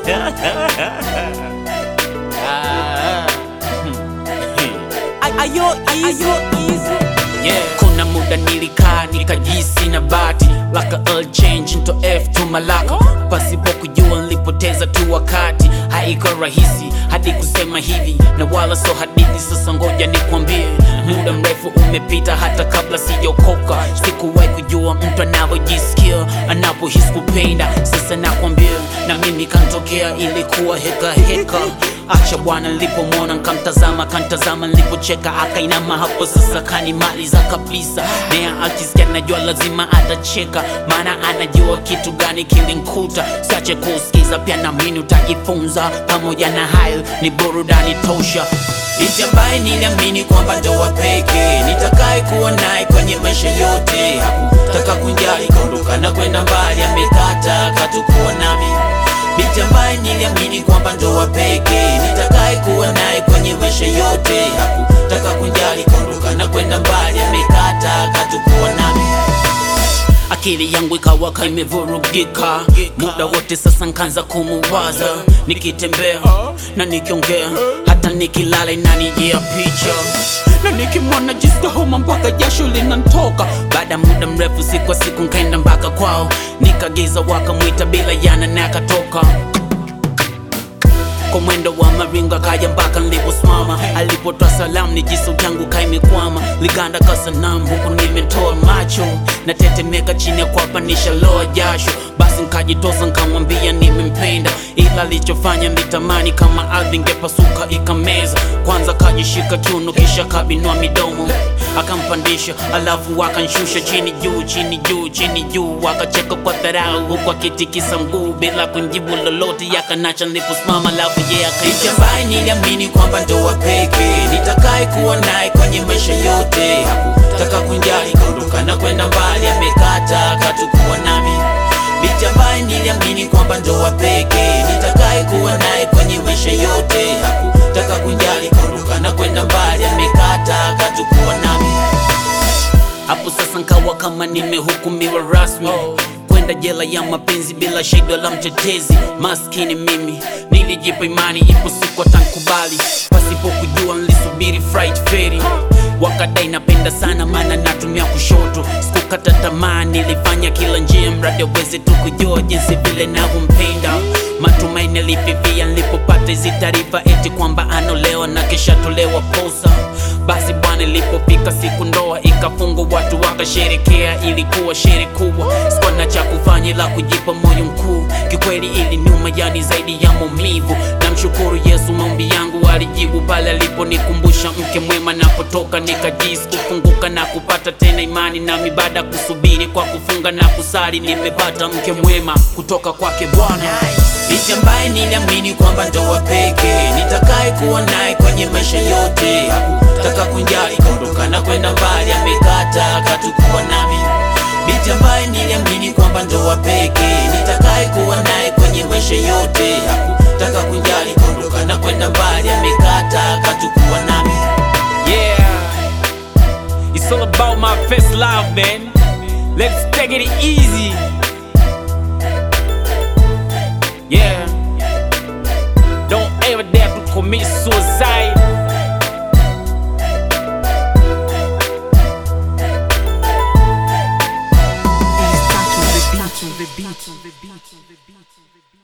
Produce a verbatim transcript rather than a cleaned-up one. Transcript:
Ayo easy, yeah. Kuna muda nilikaa nikajisi na bati laka all change into F to malaka, pasipo kujua nilipoteza tu wakati. Haiko rahisi hadi kusema hivi na wala so hadithi. Sasa ngoja nikwambie, muda mrefu umepita hata kabla sijokoka. Sikuwahi kujua mtu anavyojisikia anapohisi kupenda. Sasa nakwambia na mimi kantokea, ilikuwa heka heka. Acha bwana, nilipomwona nkamtazama, kantazama nilipocheka, akainama hapo sasa kanimaliza kabisa. Nea akisikia najua lazima atacheka, maana anajua kitu gani kilinikuta. Siache kusikiza pia na mimi utajifunza, pamoja na hayo ni burudani tosha. Binti ambaye niliamini kwamba ndo wa pekee nitakaye kuwa naye kwenye maisha yote. Hakutaka kunjali, kaondoka na kwenda mbali, amekata katukuwa nami. Binti ambaye niliamini kwamba ndo wa pekee nitakaye kuwa naye kwenye maisha yote. Hakutaka kunjali, kaondoka na kwenda mbali, amekata katukuwa nami. Akili yangu ikawa imevurugika muda wote, sasa nkaanza kumuwaza. Nikitembea na nikiongea, hata nikilala inanijia picha, na nikimwona jisikia homa mpaka jasho linanitoka. Baada muda mrefu, siku kwa siku nkaenda mpaka kwao, nikagiza wakamwita bila yana na akatoka. Kwa mwendo wa maringa kaya mpaka niliposimama. Alipotoa salamu ni jisu yangu kaimekwama, liganda kasanamu huku nimetoa macho na tetemeka chini ya kwapa nishaloa jasho. Basi nkajitosa nkamwambia nimempenda, ila alichofanya nitamani kama ardhi ngepasuka ikameza. Kwanza kajishika kiuno kisha kabinua midomo, akampandisha alafu akanshusha chini juu chini juu chini juu. Akacheka kwa dharau huku akitikisa mguu bila kunjibu lolote, yakanacha niliposimama alafu ye yeah, akaisha. Ambaye niliamini kwamba ndo wa pekee nitakaye kuwa naye kwenye maisha yote. Hakutaka kunjali, kaondoka na kwenda mbali, amekata katukuwa nami. Binti ambaye niliamini kwamba ndo wa pekee nitakaye kuwa naye kwenye maisha yote. Hakutaka kunjali, kaondoka na kwenda mbali, amekata katukuwa nami. Hapo sasa nkawa kama nimehukumiwa rasmi kwenda jela ya mapenzi bila shahidi la mtetezi. Maskini mimi nilijipa imani, ipo siku atanikubali. Pasipo kujua nilisubiri flight ferry, wakadai napenda sana maana natumia kushoto. Sikukata tamaa, nilifanya kila njia mradi aweze tu kujua jinsi vile navyompenda. Matumaini yalififia nilipopata hizi taarifa eti kwamba anolewa na kisha tolewa posa. Basi bwana, ilipofika siku ndoa ikafungwa, watu wakasherekea, ilikuwa sherehe kubwa. Sikuwa na cha kufanya ila kujipa moyo mkuu, kikweli ili nyuma yani zaidi ya maumivu. Namshukuru Yesu, maombi yangu alijibu pale aliponikumbusha mke mwema. Napotoka nikajisi kufunguka na kupata tena imani, nami baada kusubiri kwa kufunga na kusali nimepata mke mwema kutoka kwake Bwana. Binti ambaye niliamini kwamba ndo wa pekee nitakaye kuwa naye kwenye maisha yote. Hakutaka kunjali, kaondoka na kwenda mbali, amekata katukuwa nami. Binti ambaye niliamini kwamba ndo wa pekee nitakaye kuwa naye kwenye maisha yote. Hakutaka kunjali, kaondoka na kwenda mbali, amekata katukuwa nami. yeah. It's all about my first love, man. Let's take it easy. Yeah. Don't ever dare to commit suicide. He's touching the beat, on the beat, on the beat, on the beat.